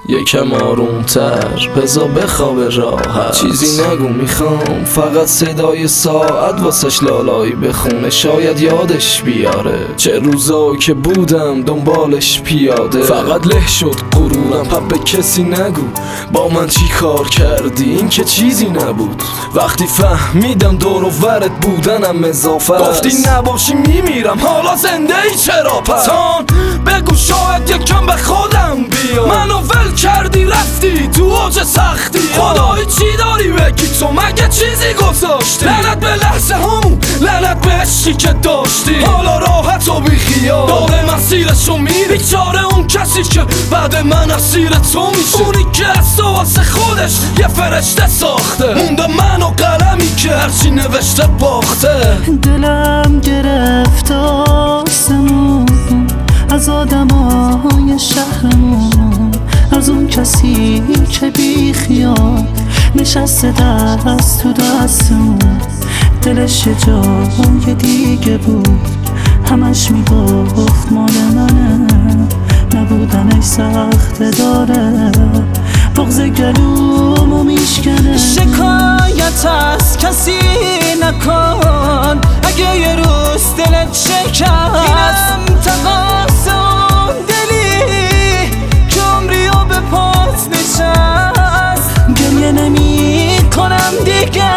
یکم آرومتر بزا بخواب راحت. چیزی نگو میخوام فقط صدای ساعت واسش لالایی بخونه، شاید یادش بیاره چه روزایی که بودم دنبالش پیاده. فقط له شد غرورم پب به کسی نگو با من چی کار کردی، این که چیزی نبود. وقتی فهمیدم دور و ورت بودنم اضافه است، گفتی نباشی میمیرم حالا زنده ای چرا پس؟ بگو شاید یکم به خودم بیا، منو ول کردی رفتی تو اوج سختی. خدایی چی داری بگی تو مگه چیزی گذاشتی؟ لعنت به لحظه همون، لعنت به عشقی که داشتی. حالا راحت و بی خیال داره مسیرشو میری، بیچاره اون کسی که بعد من اسیر تو میشه. اونی که از تو واسه خودش یه فرشته ساخته، مونده من و قلمی که هرچی نوشته باخته. دلم گرفت آسمون از آدمای شهرمون، از اون کسی که بی خیال نشسته دست تو دستمون. دلش یه جای دیگه بود، همش میگفت مال منه، نبودنش سخته داره بغض گلومو میشکنه. شکایت از کسی نکن اگه یه روز دلت شکست، اینم تقاس اون دلی که عمری و به پات نشست. گریه نمی کنم دیگه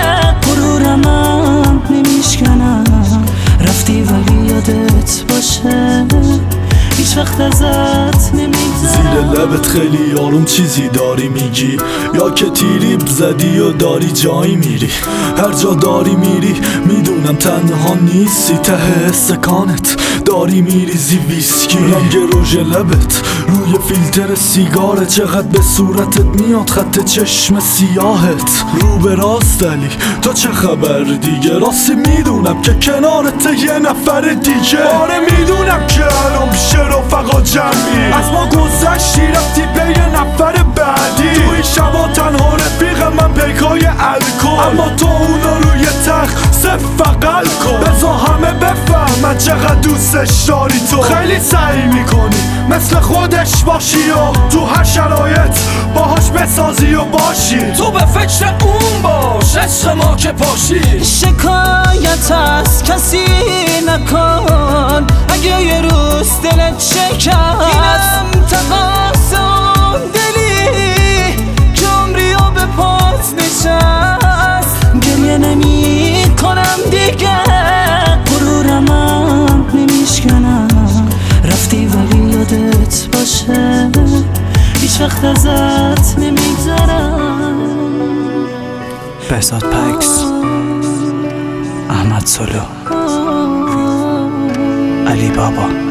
غرورمم نمیشکنم، رفتی ولی یادت باشه هیچ وقت ازت نمیگذرم. زیر لبت خیلی آروم چیزی داری میگی، یا که تیریب زدی و داری جایی میری. هر جا داری میری میدونم تنها نیستی، ته استکانت داری میریزی ویسکی. رنگ روژ لبت روی فیلتر سیگاره، چقدر به صورتت میاد خط چشم سیاهت. رو به راست علی تو چه خبر دیگه؟ راستی میدونم که کنارت یه نفر دیگه. آره میدونم که الان پیش رفقا جمعی، از ما گذشتی رفتی به یه نفر بعدی. تو این شبا تنها رفیق من پیکای الکل، اما تو اونو روی تخت سفقل کن. بزا همه بفهمن چقدر دوستش داری تو. خیلی سعی میکنی مثل خودش باشی و تو هر شرایط باهاش بسازی و باشی. تو به فکر اون باش عشق ما که پاشی. شکایت از کسی نکن اگه یه روز دلت شکست، اینم تقاس اون دلی که عمری و به پات نشست. گریه نمی کنم دیگه غرورمم نمیشکنم، رفتی ولی یادت باشه هیچ وقت ازت نمیگذرم. بهزاد پکس، احمد سلو، علی بابا.